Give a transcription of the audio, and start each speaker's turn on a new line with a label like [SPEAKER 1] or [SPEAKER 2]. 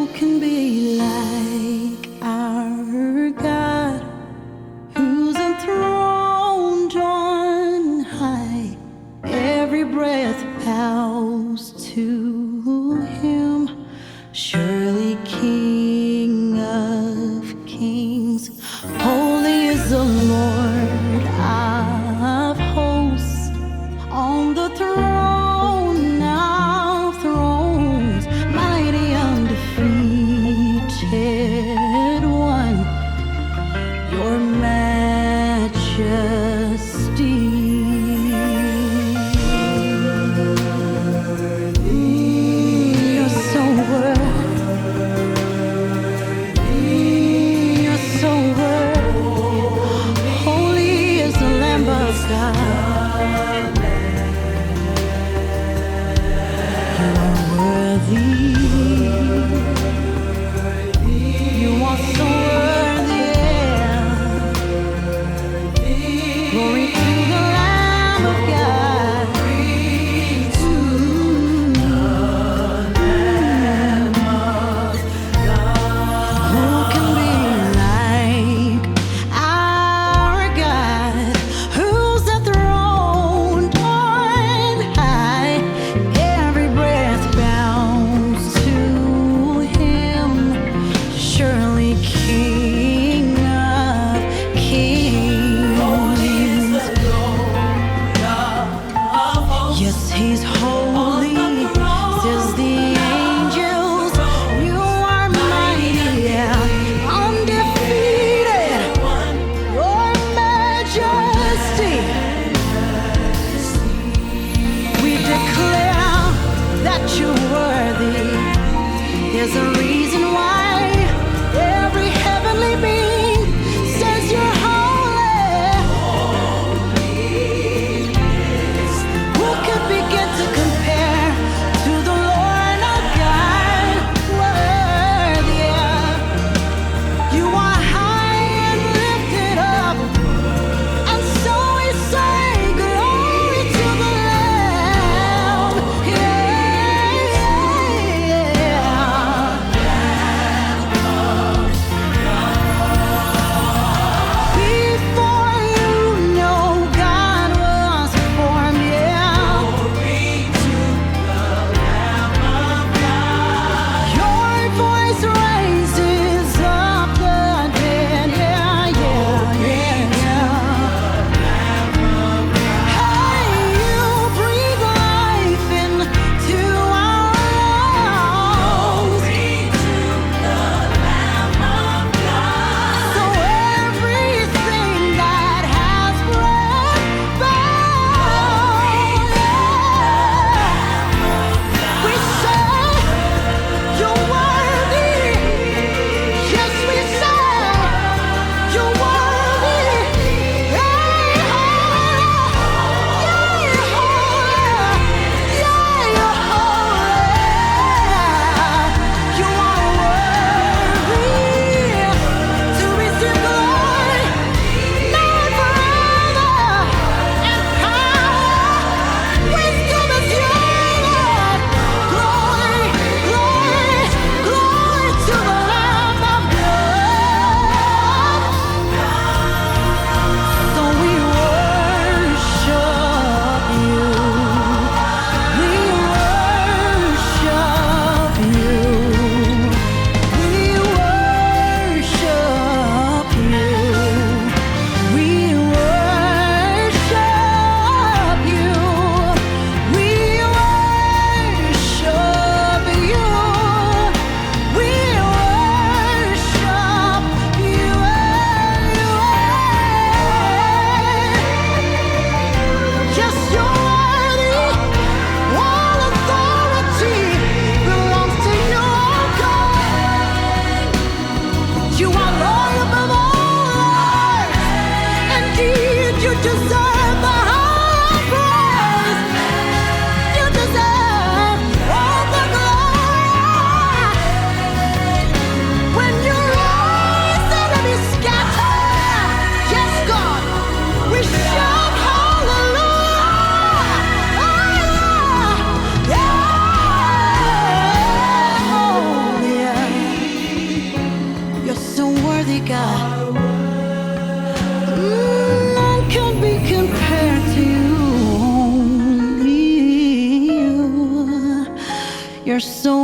[SPEAKER 1] can be like our God, who's enthroned on high? Every breath bows to him, surely King of kings. Holy is the Lord of hosts, on the throne of thrones, mighty undefeated one, your majesty. You're so worthy. You're so worthy. Holy is the Lamb of God. You are worthy. You are so worthy. Glory to the Lamb of God. To the Lamb of God. Who can be like our God, who's enthroned on high? Every breath bows to him, surely King of kings. Yes, he's holy, says the angels. You are mighty, undefeated, your majesty. We declare that you're worthy. There's a reason why every heavenly being says you're holy. Who could begin to compare to the Lord our God? Worthy. You are high and lifted up, and so we say, glory to the Lamb. Yeah, yeah. There's so